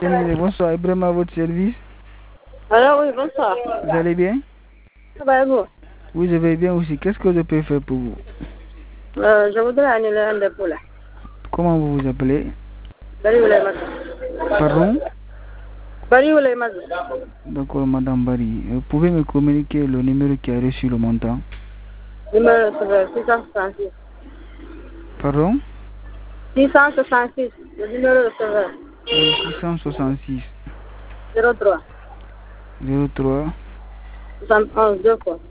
Bonsoir, Ibrahim à votre service. Alors oui, bonsoir. Vous allez bien? Ça va et vous? Oui, je vais bien aussi. Qu'est-ce que je peux faire pour vous? Je voudrais annuler un dépôt là. Comment vous vous appelez? Bari Oulayma. Pardon? Bari Oulayma. D'accord, Madame Bari. Vous pouvez me communiquer le numéro qui a reçu le montant? Numéro 666. Pardon? 666. Le numéro de serveur. 666 03 03 71 deux fois.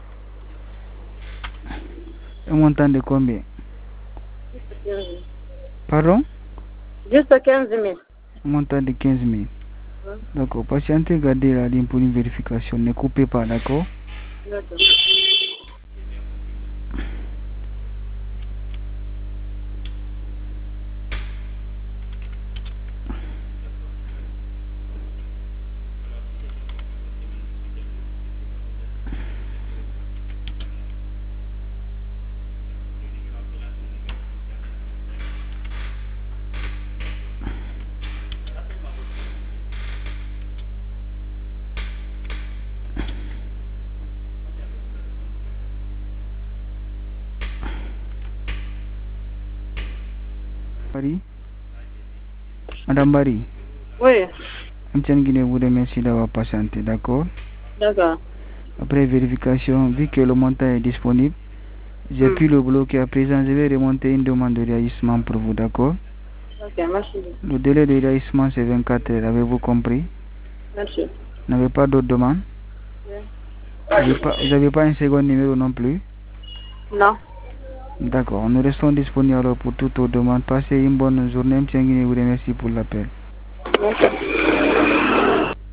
Un montant de combien? Juste 15 000. Pardon? Juste 15 000. Un montant de 15 000. D'accord. Patientez, gardez la ligne pour une vérification. Ne coupez pas, d'accord? D'accord. Bari? Madame Bari? Oui. Guinée vous remercie d'avoir patienté, d'accord? D'accord. Après vérification, vu que le montant est disponible, j'ai pu le bloquer. À présent, je vais remonter une demande de réagissement pour vous, d'accord? Ok, merci. Le délai de réagissement, c'est 24 heures. Avez-vous compris? Merci. Vous n'avez pas d'autres demandes? Oui. Vous n'avez pas un second numéro non plus? Non. D'accord. Nous restons disponibles alors pour toutes vos demandes. Passez une bonne journée. M. Guinée vous remercie pour l'appel. Merci.